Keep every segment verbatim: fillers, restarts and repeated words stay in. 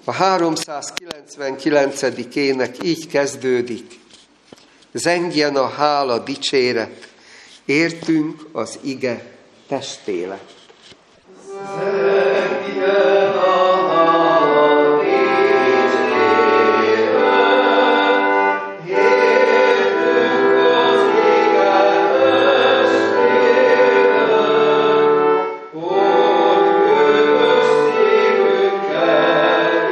A háromszázkilencvenkilencedik ének így kezdődik. Zengjen a hála dicséret, értünk az ige testé lett. Zengjen a hála dicséret, értünk az ige testé lett, hogy közös szívünket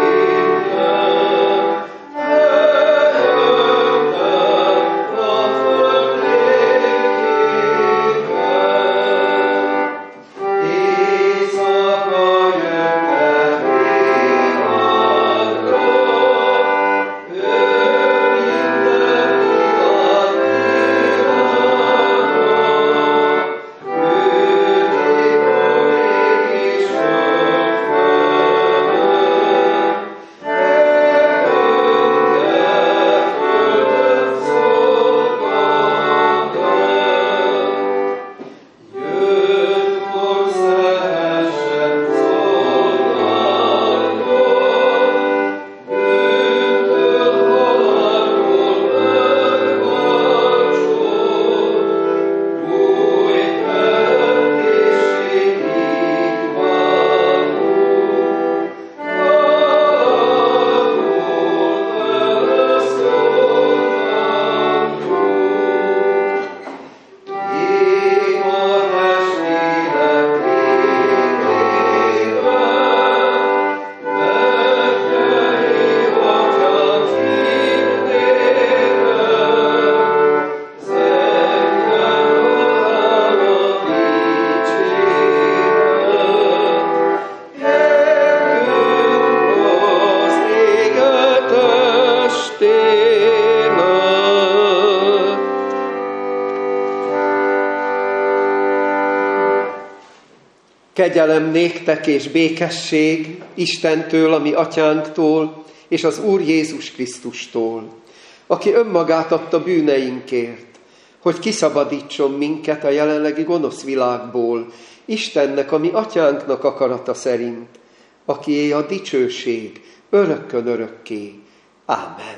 Kegyelem néktek és békesség Istentől, a mi atyánktól, és az Úr Jézus Krisztustól, aki önmagát adta bűneinkért, hogy kiszabadítson minket a jelenlegi gonosz világból, Istennek, a mi atyánknak akarata szerint, akié a dicsőség örökkön örökké. Ámen.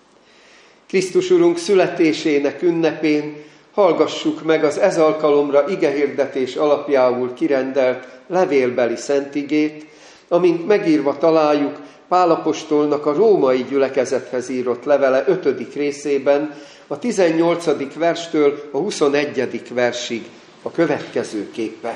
Krisztus Urunk születésének ünnepén hallgassuk meg az ez alkalomra igehirdetés alapjául kirendelt levélbeli szentigét, amint megírva találjuk Pál apostolnak a római gyülekezethez írott levele ötödik részében, a tizennyolcadik verstől a huszonegyedik versig a következőképpen.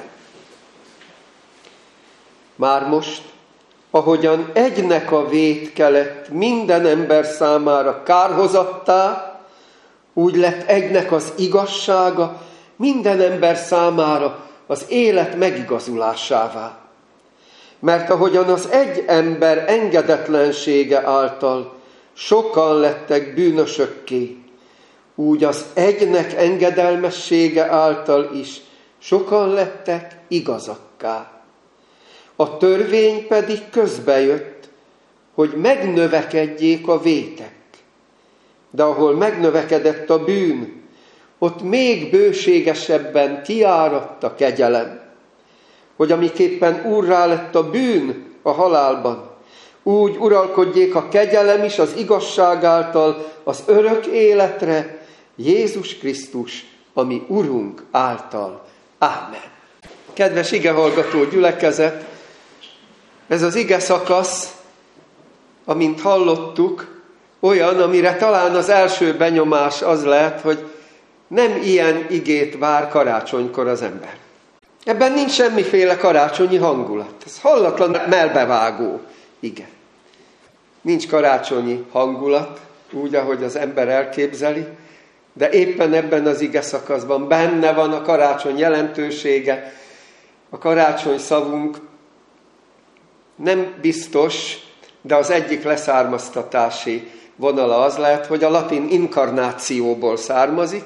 Már most, ahogyan egynek a vétke lett minden ember számára kárhozattá, úgy lett egynek az igazsága minden ember számára az élet megigazulásává. Mert ahogyan az egy ember engedetlensége által sokan lettek bűnösökké, úgy az egynek engedelmessége által is sokan lettek igazakká. A törvény pedig közbejött, hogy megnövekedjék a vétek. De ahol megnövekedett a bűn, ott még bőségesebben kiáradt a kegyelem, hogy amiképpen úrrá lett a bűn a halálban, úgy uralkodjék a kegyelem is az igazság által az örök életre, Jézus Krisztus, ami Urunk által. Ámen. Kedves igehallgató gyülekezet, ez az ige szakasz, amint hallottuk, olyan, amire talán az első benyomás az lehet, hogy nem ilyen igét vár karácsonykor az ember. Ebben nincs semmiféle karácsonyi hangulat. Ez hallatlan melbevágó ige. Nincs karácsonyi hangulat, úgy, ahogy az ember elképzeli, de éppen ebben az ige szakaszban benne van a karácsony jelentősége. A karácsony szavunk nem biztos, de az egyik leszármaztatási vonala az lehet, hogy a latin inkarnációból származik,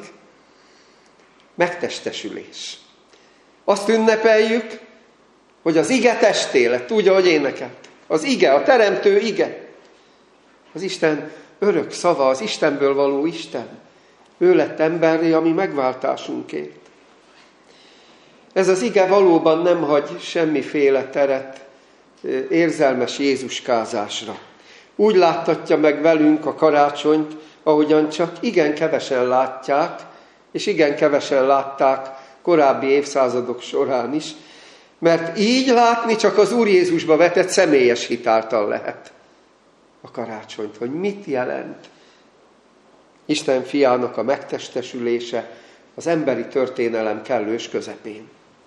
megtestesülés. Azt ünnepeljük, hogy az ige testé lett, úgy, ahogy énekelt. Az ige, a teremtő ige. Az Isten örök szava, az Istenből való Isten. Ő lett emberré, ami megváltásunkért. Ez az ige valóban nem hagy semmiféle teret érzelmes Jézuskázásra. Úgy láttatja meg velünk a karácsonyt, ahogyan csak igen kevesen látják, és igen kevesen látták korábbi évszázadok során is, mert így látni csak az Úr Jézusba vetett személyes hit által lehet a karácsonyt, hogy mit jelent Isten fiának a megtestesülése az emberi történelem kellős közepén.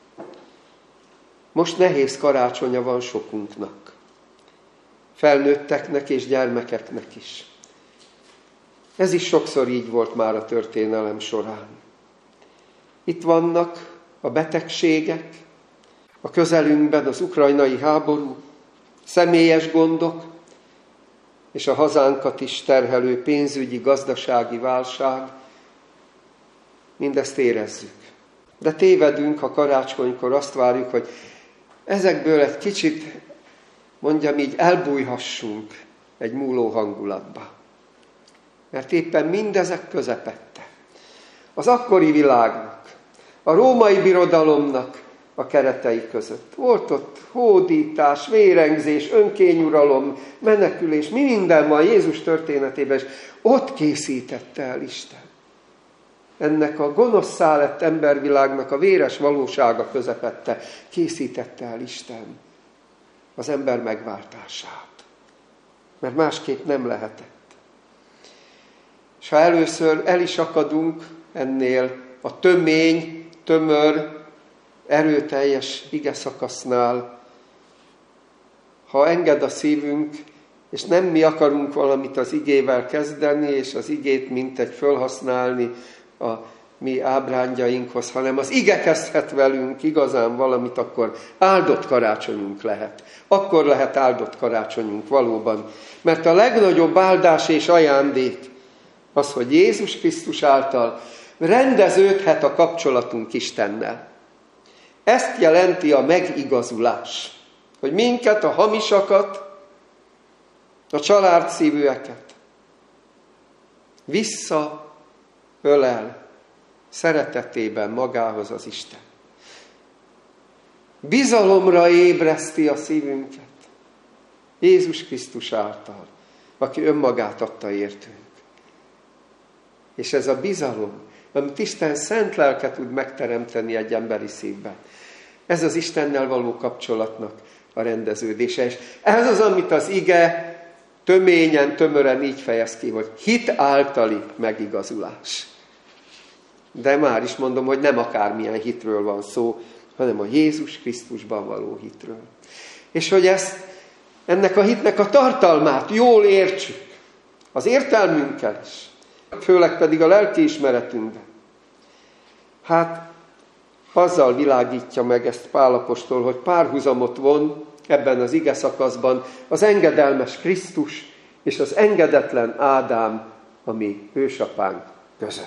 Most nehéz karácsonya van sokunknak, felnőtteknek és gyermekeknek is. Ez is sokszor így volt már a történelem során. Itt vannak a betegségek, a közelünkben az ukrajnai háború, személyes gondok, és a hazánkat is terhelő pénzügyi, gazdasági válság. Mindezt érezzük. De tévedünk, ha karácsonykor azt várjuk, hogy ezekből egy kicsit, mondjam így, elbújhassunk egy múló hangulatba. Mert éppen mindezek közepette az akkori világnak, a római birodalomnak a keretei között. Volt ott hódítás, vérengzés, önkényuralom, menekülés, mi minden van Jézus történetében, és ott készítette el Isten. Ennek a gonoszszá lett embervilágnak a véres valósága közepette készítette el Isten az ember megváltását. Mert másképp nem lehetett. És ha először el is akadunk ennél a tömény, tömör, erőteljes igeszakasznál, ha enged a szívünk, és nem mi akarunk valamit az igével kezdeni, és az igét mintegy fölhasználni a mi ábrándjainkhoz, hanem az ige kezdhet velünk igazán valamit, akkor áldott karácsonyunk lehet. Akkor lehet áldott karácsonyunk valóban. Mert a legnagyobb áldás és ajándék az, hogy Jézus Krisztus által rendeződhet a kapcsolatunk Istennel. Ezt jelenti a megigazulás, hogy minket, a hamisakat, a családszívűeket visszaölel szeretetében magához az Isten. Bizalomra ébreszti a szívünket Jézus Krisztus által, aki önmagát adta értünk. És ez a bizalom, amit Isten szent lelke tud megteremteni egy emberi szívben, ez az Istennel való kapcsolatnak a rendeződése. És ez az, amit az ige töményen, tömören így fejez ki, hogy hit általi megigazulás. De már is mondom, hogy nem akármilyen hitről van szó, hanem a Jézus Krisztusban való hitről. És hogy ezt, ennek a hitnek a tartalmát jól értsük, az értelmünkkel is, főleg pedig a lelkiismeretünkben. Hát azzal világítja meg ezt Pál apostol, hogy párhuzamot von ebben az ige szakaszban az engedelmes Krisztus és az engedetlen Ádám, a mi ősapánk között.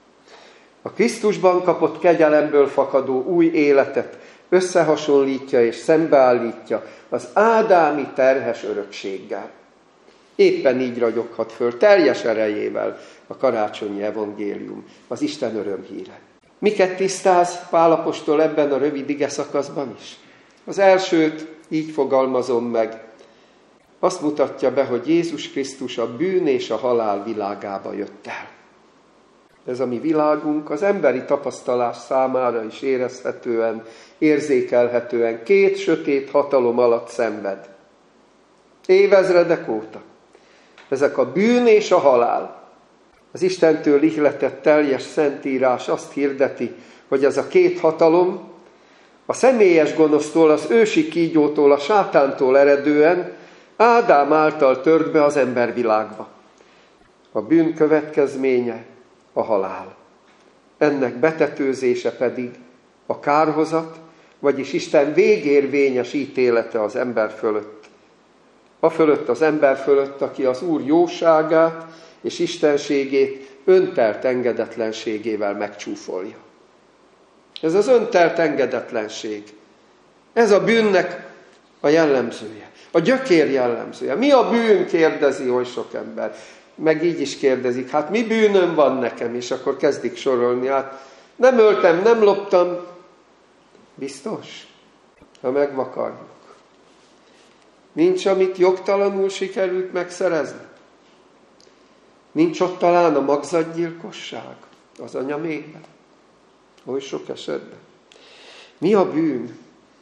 A Krisztusban kapott kegyelemből fakadó új életet összehasonlítja és szembeállítja az ádámi terhes örökséggel. Éppen így ragyoghat föl teljes erejével a karácsonyi evangélium, az Isten örömhíre. Miket tisztáz Pál apostol ebben a rövid ige szakaszban is? Az elsőt így fogalmazom meg. Azt mutatja be, hogy Jézus Krisztus a bűn és a halál világába jött el. Ez a mi világunk az emberi tapasztalás számára is érezhetően, érzékelhetően két sötét hatalom alatt szenved. Évezredek óta. Ezek a bűn és a halál. Az Istentől ihletett teljes szentírás azt hirdeti, hogy ez a két hatalom a személyes gonosztól, az ősi kígyótól, a sátántól eredően Ádám által tört be az embervilágba. A bűn következménye a halál. Ennek betetőzése pedig a kárhozat, vagyis Isten végérvényes ítélete az ember fölött. A fölött az ember fölött, aki az Úr jóságát és istenségét öntelt engedetlenségével megcsúfolja. Ez az öntelt engedetlenség. Ez a bűnnek a jellemzője. A gyökér jellemzője. Mi a bűn, kérdezi oly sok ember. Meg így is kérdezik, hát mi bűnöm van nekem? És akkor kezdik sorolni, hát nem öltem, nem loptam. Biztos? Ha megvakarjuk. Nincs, amit jogtalanul sikerült megszerezni? Nincs ott talán a magzatgyilkosság az anyaméhben? Oly sok esetben. Mi a bűn?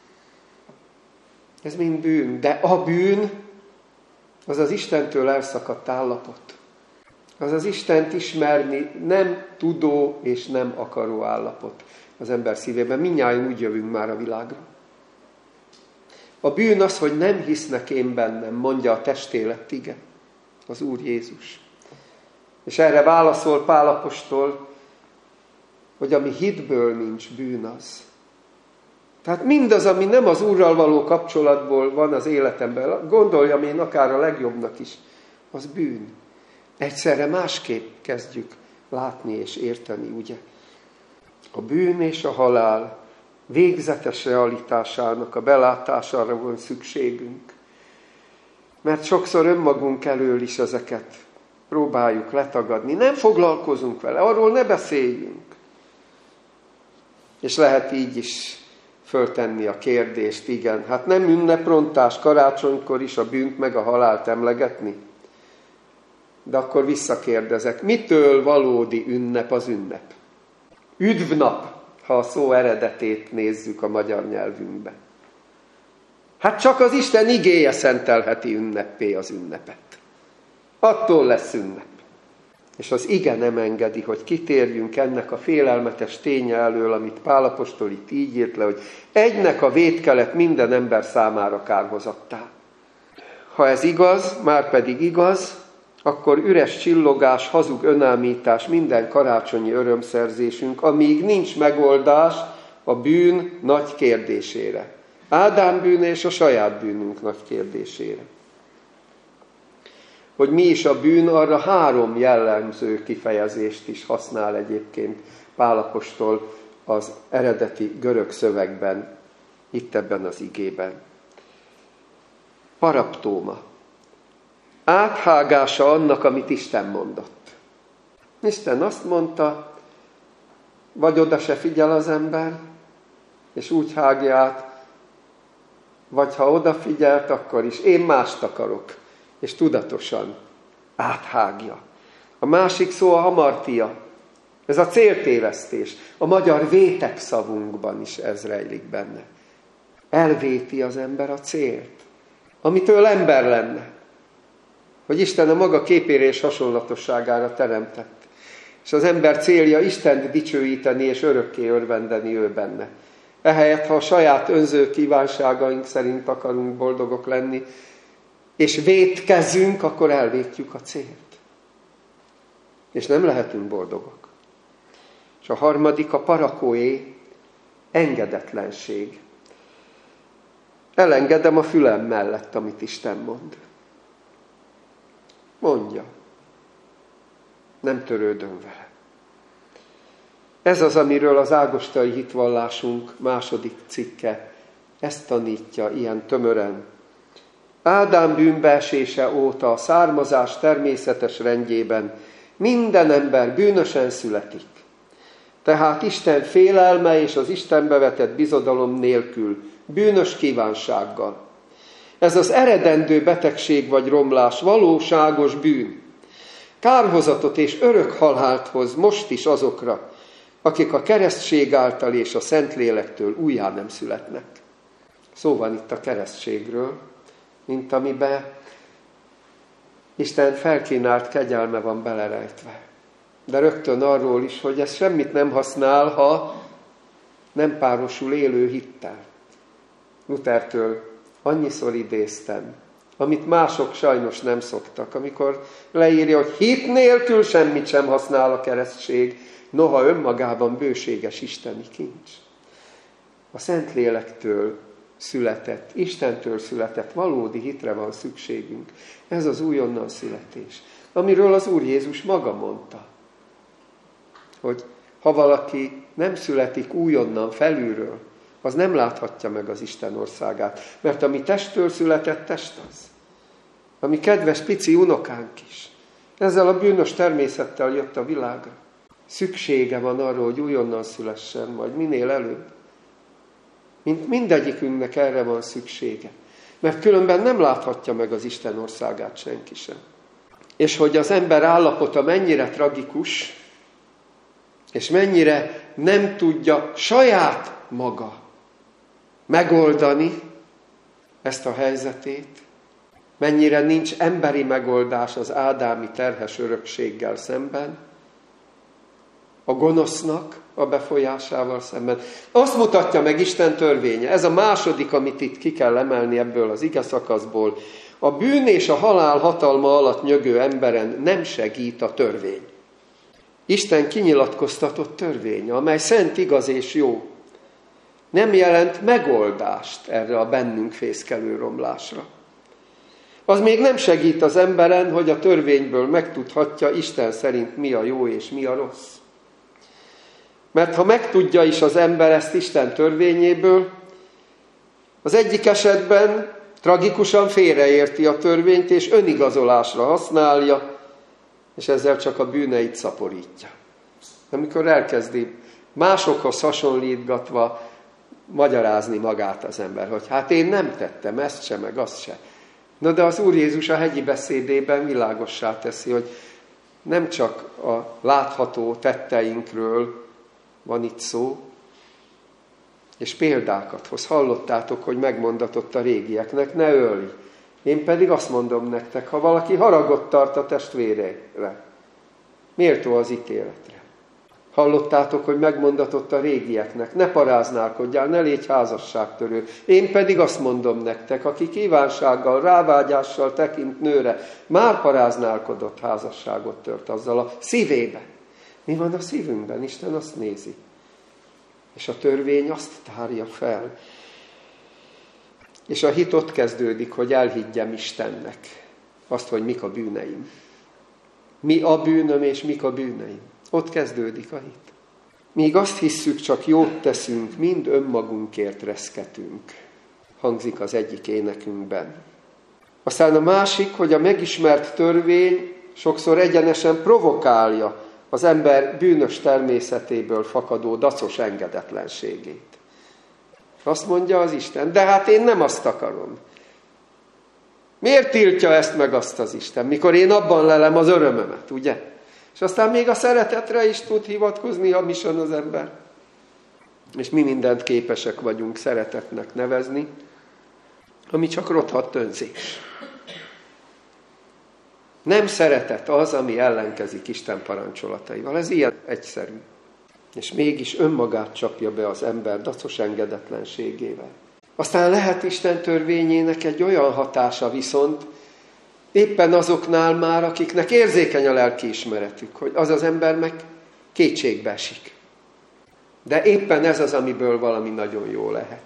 Ez mind bűn, de a bűn az az Istentől elszakadt állapot. Az az Istent ismerni nem tudó és nem akaró állapot az ember szívében. Mindnyájan úgy jövünk már a világra. A bűn az, hogy nem hisznek én bennem, mondja a testélet ige, az Úr Jézus. És erre válaszol Pál apostol, hogy ami hitből nincs, bűn az. Tehát mindaz, ami nem az Úrral való kapcsolatból van az életemben, gondoljam én akár a legjobbnak is, az bűn. Egyszerre másképp kezdjük látni és érteni, ugye? A bűn és a halál végzetes realitásának a belátására van szükségünk. Mert sokszor önmagunk elől is ezeket próbáljuk letagadni. Nem foglalkozunk vele, arról ne beszéljünk. És lehet így is föltenni a kérdést, igen, hát nem ünneprontás karácsonykor is a bűnt meg a halált emlegetni? De akkor visszakérdezek, mitől valódi ünnep az ünnep? Üdvnap, ha a szó eredetét nézzük a magyar nyelvünkben. Hát csak az Isten igéje szentelheti ünneppé az ünnepet. Attól lesz ünnep. És az ige nem engedi, hogy kitérjünk ennek a félelmetes ténye elől, amit Pál apostol itt így írt le, hogy egynek a vétkelet minden ember számára kárhozattá. Ha ez igaz, már pedig igaz, akkor üres csillogás, hazug önállítás minden karácsonyi örömszerzésünk, amíg nincs megoldás a bűn nagy kérdésére. Ádám bűne és a saját bűnünk nagy kérdésére. Hogy mi is a bűn, arra három jellemző kifejezést is használ egyébként Pál apostol az eredeti görög szövegben, itt ebben az igében. Paraptóma. Áthágása annak, amit Isten mondott. Isten azt mondta, vagy oda se figyel az ember, és úgy hágja át, vagy ha odafigyelt, akkor is én mást akarok, és tudatosan áthágja. A másik szó a hamartia. Ez a céltévesztés. A magyar vétek szavunkban is ez rejlik benne. Elvéti az ember a célt, amitől ember lenne. Hogy Isten a maga képére és hasonlatosságára teremtett. És az ember célja Istent dicsőíteni és örökké örvendeni ő benne. Ehelyett, ha a saját önző kívánságaink szerint akarunk boldogok lenni, és vétkezünk, akkor elvétjük a célt. És nem lehetünk boldogok. És a harmadik a parakóé, engedetlenség. Elengedem a fülem mellett, amit Isten mond. Mondja. Nem törődöm vele. Ez az, amiről az ágostai hitvallásunk második cikke ezt tanítja ilyen tömören. Ádám bűnbeesése óta a származás természetes rendjében minden ember bűnösen születik. Tehát Isten félelme és az Istenbe vetett bizodalom nélkül, bűnös kívánsággal. Ez az eredendő betegség vagy romlás valóságos bűn. Kárhozatot és örök halált hoz most is azokra, akik a keresztség által és a Szentlélektől újjá nem születnek. Szó van itt a keresztségről, mint amiben Isten felkínált kegyelme van belerejtve. De rögtön arról is, hogy ez semmit nem használ, ha nem párosul élő hittel. Luthertől annyiszor idéztem, amit mások sajnos nem szoktak, amikor leírja, hogy hit nélkül semmit sem használ a keresztség, noha önmagában bőséges isteni kincs. A Szentlélektől született, Istentől született valódi hitre van szükségünk. Ez az újonnan születés, amiről az Úr Jézus maga mondta, hogy ha valaki nem születik újonnan felülről, az nem láthatja meg az Isten országát, mert ami testtől született, test az. Ami kedves pici unokánk is. Ezzel a bűnös természettel jött a világra. Szüksége van arra, hogy újonnan szülessen, majd minél előbb. Mint mindegyikünknek erre van szüksége. Mert különben nem láthatja meg az Isten országát senki sem. És hogy az ember állapota mennyire tragikus, és mennyire nem tudja saját maga megoldani ezt a helyzetét, mennyire nincs emberi megoldás az ádámi terhes örökséggel szemben, a gonosznak a befolyásával szemben. Azt mutatja meg Isten törvénye. Ez a második, amit itt ki kell emelni ebből az ige szakaszból. A bűn és a halál hatalma alatt nyögő emberen nem segít a törvény. Isten kinyilatkoztatott törvénye, amely szent, igaz és jó, nem jelent megoldást erre a bennünk fészkelő romlásra. Az még nem segít az emberen, hogy a törvényből megtudhatja Isten szerint mi a jó és mi a rossz. Mert ha megtudja is az ember ezt Isten törvényéből, az egyik esetben tragikusan félreérti a törvényt, és önigazolásra használja, és ezzel csak a bűneit szaporítja. Amikor elkezdi másokhoz hasonlítgatva magyarázni magát az ember, hogy hát én nem tettem ezt se, meg azt se. Na de az Úr Jézus a hegyi beszédében világossá teszi, hogy nem csak a látható tetteinkről van itt szó, és példákat hoz. Hallottátok, hogy megmondatott a régieknek, ne ölj. Én pedig azt mondom nektek, ha valaki haragot tart a testvérére, méltó az ítéletre. Hallottátok, hogy megmondatott a régieknek, ne paráználkodjál, ne légy házasságtörő. Én pedig azt mondom nektek, aki kívánsággal, rávágyással tekint nőre, már paráználkodott, házasságot tört azzal a szívébe. Mi van a szívünkben? Isten azt nézi. És a törvény azt tárja fel. És a hit ott kezdődik, hogy elhiggyem Istennek azt, hogy mik a bűneim. Mi a bűnöm és mik a bűneim. Ott kezdődik a hit. Míg azt hisszük, csak jót teszünk, mind önmagunkért reszketünk. Hangzik az egyik énekünkben. Aztán a másik, hogy a megismert törvény sokszor egyenesen provokálja az ember bűnös természetéből fakadó dacos engedetlenségét. Azt mondja az Isten, de hát én nem azt akarom. Miért tiltja ezt meg azt az Isten, mikor én abban lelem az örömömet, ugye? És aztán még a szeretetre is tud hivatkozni hamisan az ember. És mi mindent képesek vagyunk szeretetnek nevezni, ami csak rothadt önzés. Nem szeretet az, ami ellenkezik Isten parancsolataival. Ez ilyen egyszerű. És mégis önmagát csapja be az ember dacos engedetlenségével. Aztán lehet Isten törvényének egy olyan hatása viszont, éppen azoknál már, akiknek érzékeny a lelkiismeretük, hogy az az ember meg kétségbe esik. De éppen ez az, amiből valami nagyon jó lehet.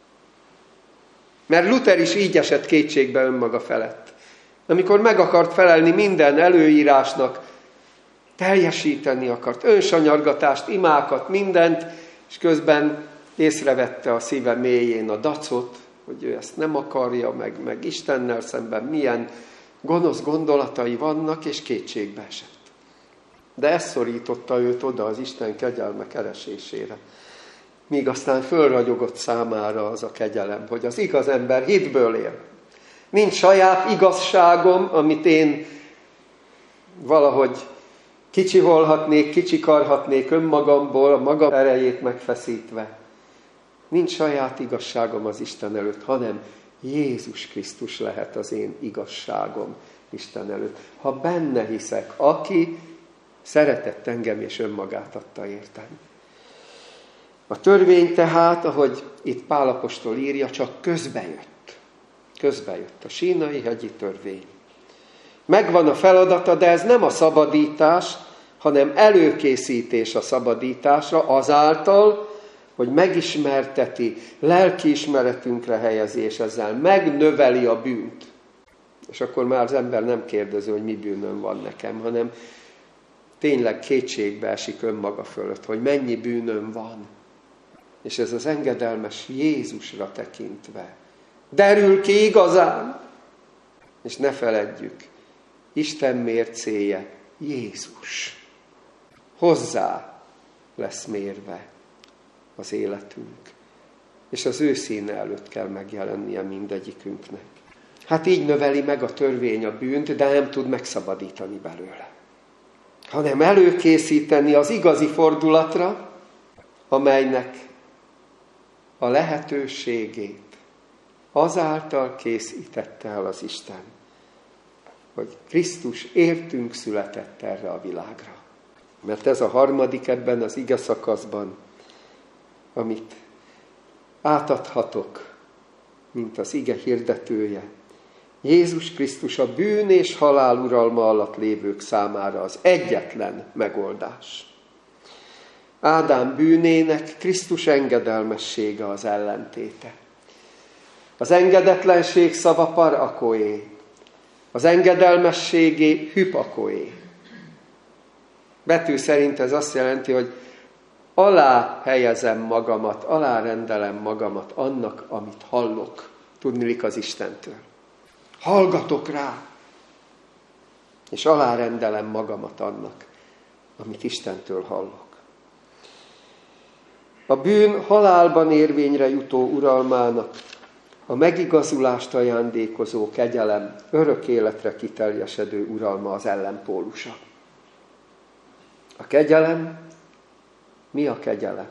Mert Luther is így esett kétségbe önmaga felett. Amikor meg akart felelni minden előírásnak, teljesíteni akart, önsanyargatást, imákat, mindent, és közben észrevette a szíve mélyén a dacot, hogy ő ezt nem akarja, meg, meg Istennel szemben milyen gonosz gondolatai vannak, és kétségbe esett. De ez szorította őt oda az Isten kegyelme keresésére. Míg aztán fölragyogott számára az a kegyelem, hogy az igaz ember hitből él. Nincs saját igazságom, amit én valahogy kicsiholhatnék, kicsikarhatnék önmagamból, a maga erejét megfeszítve. Nincs saját igazságom az Isten előtt, hanem Jézus Krisztus lehet az én igazságom Isten előtt. Ha benne hiszek, aki szeretett engem és önmagát adta értem. A törvény tehát, ahogy itt Pál apostol írja, csak közbejött. Közbejött a sínai hegyi törvény. Megvan a feladata, de ez nem a szabadítás, hanem előkészítés a szabadításra azáltal, hogy megismerteti, lelkiismeretünkre helyezi, és ezzel megnöveli a bűnt. És akkor már az ember nem kérdezi, hogy mi bűnöm van nekem, hanem tényleg kétségbe esik önmaga fölött, hogy mennyi bűnöm van. És ez az engedelmes Jézusra tekintve derül ki igazán. És ne feledjük, Isten mércéje Jézus. Hozzá lesz mérve az életünk. és az ő színe előtt kell megjelennie mindegyikünknek. Hát így növeli meg a törvény a bűnt, de nem tud megszabadítani belőle. Hanem előkészíteni az igazi fordulatra, amelynek a lehetőségét azáltal készítette el az Isten, hogy Krisztus értünk született erre a világra. Mert ez a harmadik ebben az ige szakaszban, amit átadhatok, mint az ige hirdetője. Jézus Krisztus a bűn és halál uralma alatt lévők számára az egyetlen megoldás. Ádám bűnének Krisztus engedelmessége az ellentéte. Az engedetlenség szava parakoé, az engedelmességé hypakoé. Betű szerint ez azt jelenti, hogy alá helyezem magamat, alárendelem magamat annak, amit hallok. Tudniillik az Istentől. Hallgatok rá, és alárendelem magamat annak, amit Istentől hallok. A bűn halálban érvényre jutó uralmának a megigazulást ajándékozó kegyelem örök életre kiteljesedő uralma az ellenpólusa. A kegyelem, mi a kegyelem?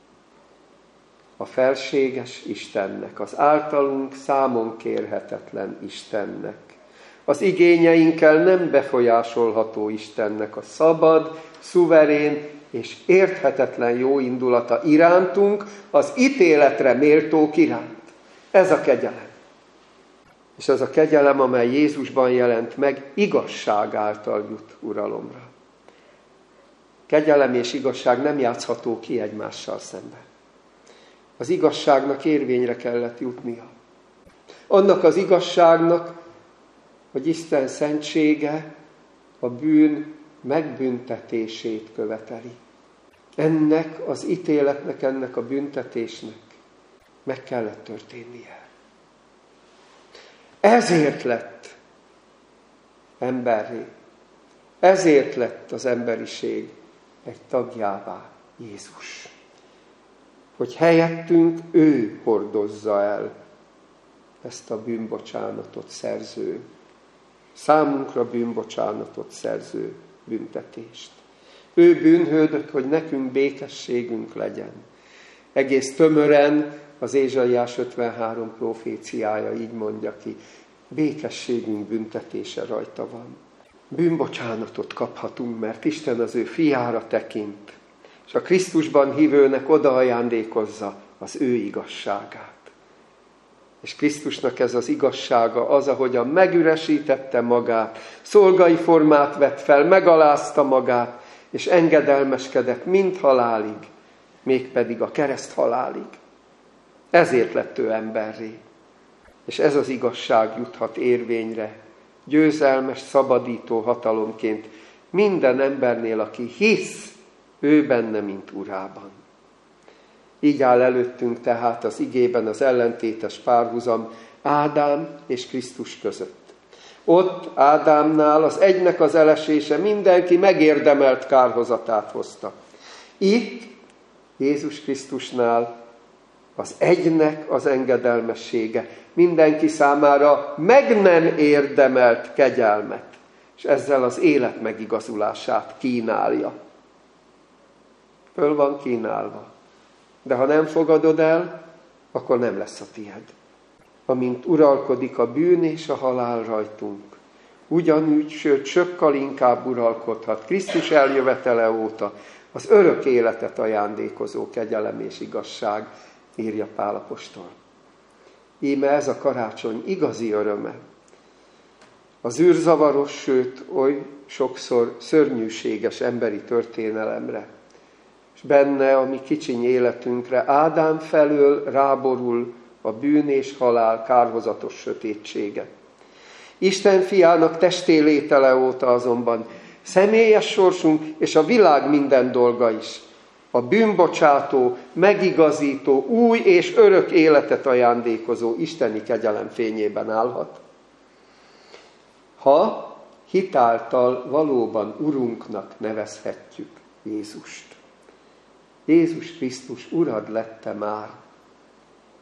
A felséges Istennek, az általunk számon kérhetetlen Istennek, az igényeinkkel nem befolyásolható Istennek a szabad, szuverén és érthetetlen jó indulata irántunk, az ítéletre méltók iránt. Ez a kegyelem. És ez a kegyelem, amely Jézusban jelent meg, igazság által jut uralomra. Kegyelem és igazság nem játszható ki egymással szemben. Az igazságnak érvényre kellett jutnia. Annak az igazságnak, hogy Isten szentsége a bűn megbüntetését követeli. Ennek az ítéletnek, ennek a büntetésnek meg kellett történnie. Ezért lett emberré. Ezért lett az emberiség egy tagjává Jézus. Hogy helyettünk ő hordozza el ezt a bűnbocsánatot szerző, számunkra bűnbocsánatot szerző büntetést. Ő bűnhődött, hogy nekünk békességünk legyen. Egész tömören az Ézsaiás ötvenhárom proféciája így mondja ki, békességünk büntetése rajta van. Bűnbocsánatot kaphatunk, mert Isten az ő fiára tekint, és a Krisztusban hívőnek odaajándékozza az ő igazságát. És Krisztusnak ez az igazsága az, ahogyan megüresítette magát, szolgai formát vett fel, megalázta magát, és engedelmeskedett mind halálig, mégpedig a kereszt halálig. Ezért lett ő emberré. És ez az igazság juthat érvényre, győzelmes, szabadító hatalomként minden embernél, aki hisz ő benne, mint urában. Így áll előttünk tehát az igében az ellentétes párhuzam Ádám és Krisztus között. Ott Ádámnál az egynek az elesése mindenki megérdemelt kárhozatát hozta. Itt Jézus Krisztusnál az egynek az engedelmessége mindenki számára meg nem érdemelt kegyelmet, és ezzel az élet megigazulását kínálja. Föl van kínálva. De ha nem fogadod el, akkor nem lesz a tied. Amint uralkodik a bűn és a halál rajtunk, ugyanúgy, sőt, sokkal inkább uralkodhat Krisztus eljövetele óta az örök életet ajándékozó kegyelem és igazság, írja Pál apostol. Íme ez a karácsony igazi öröme. Az űrzavaros, sőt, oly sokszor szörnyűséges emberi történelemre, és benne a mi kicsiny életünkre Ádám felől ráborul a bűn és halál kárhozatos sötétsége. Isten fiának testé létele óta azonban személyes sorsunk és a világ minden dolga is a bűnbocsátó, megigazító, új és örök életet ajándékozó isteni kegyelem fényében állhat. Ha hitáltal valóban Urunknak nevezhetjük Jézust. Jézus Krisztus Urad lette már,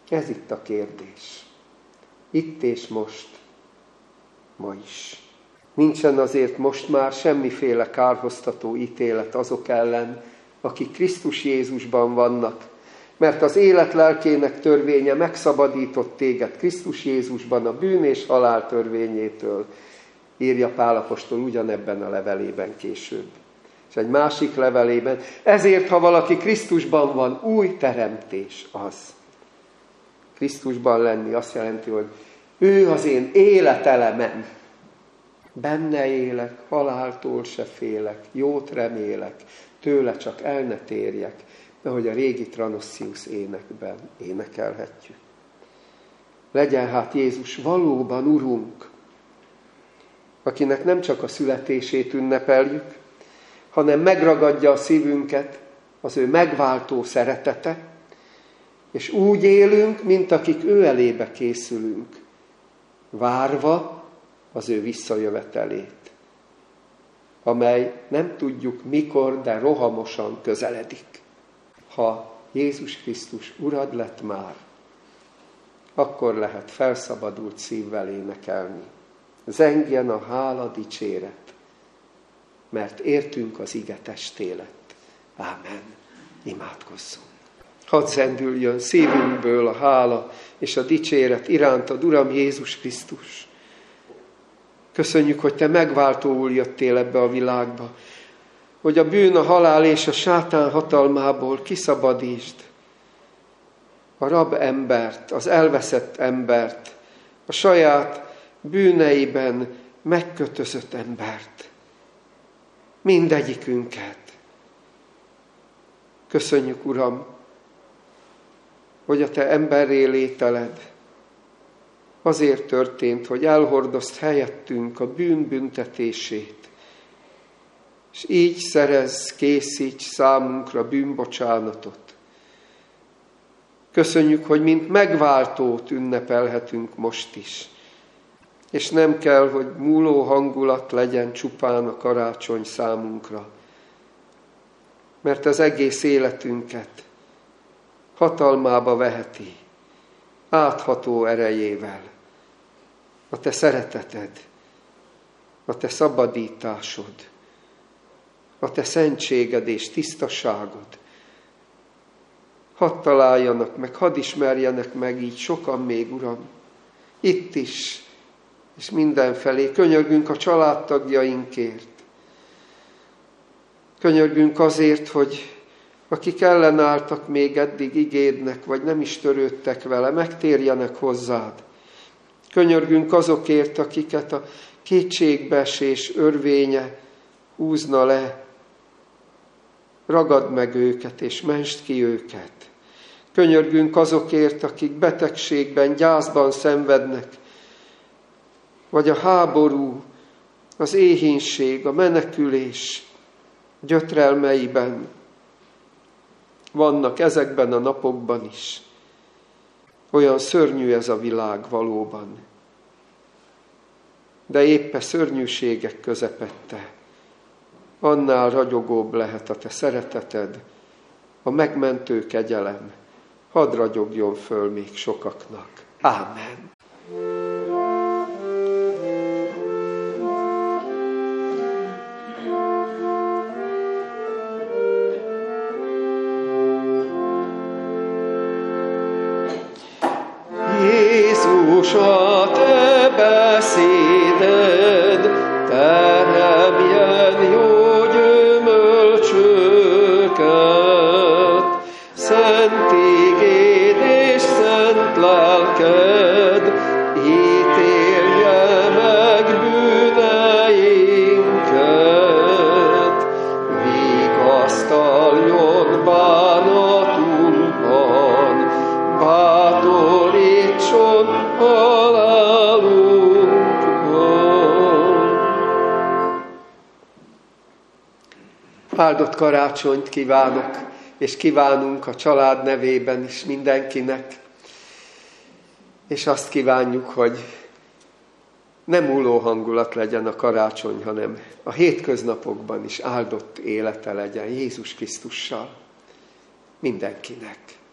Ez itt a kérdés. Itt és most, ma is. Nincsen azért most már semmiféle kárhoztató ítélet azok ellen, akik Krisztus Jézusban vannak, mert az élet lelkének törvénye megszabadított téged Krisztus Jézusban a bűn és halál törvényétől, írja Pál apostol ugyanebben a levelében később. És egy másik levelében, ezért, ha valaki Krisztusban van, új teremtés az. Krisztusban lenni azt jelenti, hogy ő az én életelemem. Benne élek, haláltól se félek, jót remélek, tőle csak el ne térjek, ahogy a régi Tranossius énekben énekelhetjük. Legyen hát Jézus valóban Urunk, akinek nem csak a születését ünnepeljük, hanem megragadja a szívünket az ő megváltó szeretete, és úgy élünk, mint akik ő elébe készülünk, várva az ő visszajövetelét, amely nem tudjuk mikor, de rohamosan közeledik. Ha Jézus Krisztus Urad lett már, akkor lehet felszabadult szívvel énekelni. Zengjen a hála dicséret, mert értünk az ige testé lett. Ámen. Imádkozzunk. Hadd zendüljön szívünkből a hála és a dicséret irántad, Uram Jézus Krisztus. Köszönjük, hogy Te megváltóul jöttél ebbe a világba, hogy a bűn, a halál és a sátán hatalmából kiszabadítsd a rab embert, az elveszett embert, a saját bűneiben megkötözött embert. Mindegyikünket. Köszönjük, Uram, hogy a Te emberré lételed azért történt, hogy elhordozd helyettünk a bűn büntetését, és így szerezz, készíts számunkra bűnbocsánatot. Köszönjük, hogy mint megváltót ünnepelhetünk most is, és nem kell, hogy múló hangulat legyen csupán a karácsony számunkra, mert az egész életünket hatalmába veheti, átható erejével a Te szereteted, a Te szabadításod, a Te szentséged és tisztaságod. Hadd találjanak meg, hadd ismerjenek meg így sokan még, Uram, itt is, és mindenfelé. Könyörgünk a családtagjainkért. Könyörgünk azért, hogy akik ellenálltak még eddig igédnek, vagy nem is törődtek vele, megtérjenek hozzád. Könyörgünk azokért, akiket a kétségbeesés örvénye húzna le. Ragad meg őket, és mentsd ki őket. Könyörgünk azokért, akik betegségben, gyászban szenvednek, vagy a háború, az éhínség, a menekülés gyötrelmeiben vannak ezekben a napokban is. Olyan szörnyű ez a világ valóban. De épp e szörnyűségek közepette annál ragyogóbb lehet a Te szereteted, a megmentő kegyelem. Hadd ragyogjon föl még sokaknak. Ámen. Jézus, a Te beszéded teremjen jó gyümölcsöket, szent igéd és szent lelked ítélje meg bűneinket, vigasztaljon bánatunkban, bátorítson halálunkban. Áldott karácsonyt kívánok, és kívánunk a család nevében is mindenkinek. És azt kívánjuk, hogy nem múló hangulat legyen a karácsony, hanem a hétköznapokban is áldott élete legyen Jézus Krisztussal mindenkinek.